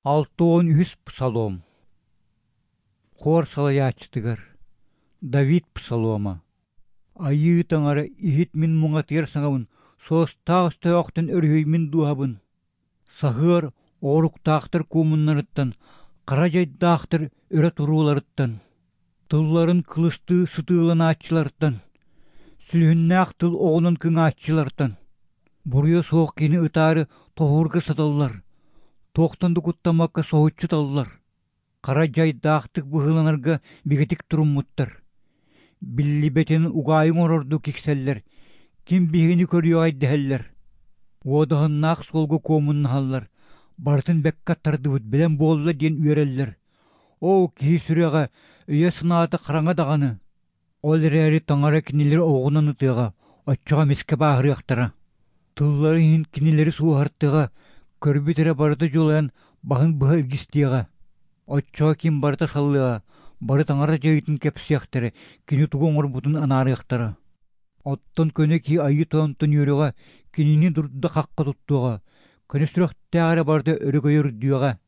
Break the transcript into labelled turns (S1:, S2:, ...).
S1: 613 псалом. Хор салаячтыгар. Давид псалома. Айы таңара ихит мин муңатыр саңавын, соос тағысты оқтын өргөй мин дуабын. Сахыр орук тақтыр кумыннарыттан, қаражайдақтыр өрі туруларыттан. Тылларын кылысты сытылын атчыларыттан, сүлхіннақ тыл оғынын күң атчыларыттан. Бурия соқ кені ытары тоғырғы саталылар. Тоқтанды құттамаққа соғытчы талылар. Қаражайдақтық бұғыланарға бігетік тұрыммыттар. Билли бетенін уғайын орорду кекселлер. Ким бігені көріё айдыхеллер. Одағыннақ солғы комыннахаллар. Бартын бәкка тардыбыт білен болла ден үйереллер. О, кей сүреға үйе сынаты қараңа дағаны. Ол рәрі таңара кенелер оғынан ұтыға, отчыға меске бағырықтара. Тылларын кенелері суғарттыға, көрбетері барды жолаян бағын бұға үлгістеға. Отчыға кем барда салыға, бары таңара жайытын кепсияқтары, кені туғын орбутын анарықтары. Оттан көне ки айы тоғантын үйеріға, кенені дұрдыда қаққа тұттуға, көне сүріқтәғары барды өрігөйір дүйіға.